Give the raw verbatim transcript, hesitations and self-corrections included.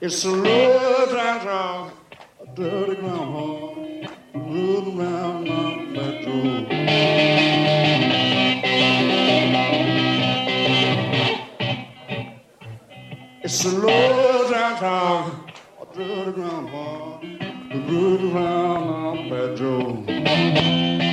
It's a low down dog, a dirty groundhog, rooting around on that road. It's a low down dog, a dirty groundhog, rooting around on that road.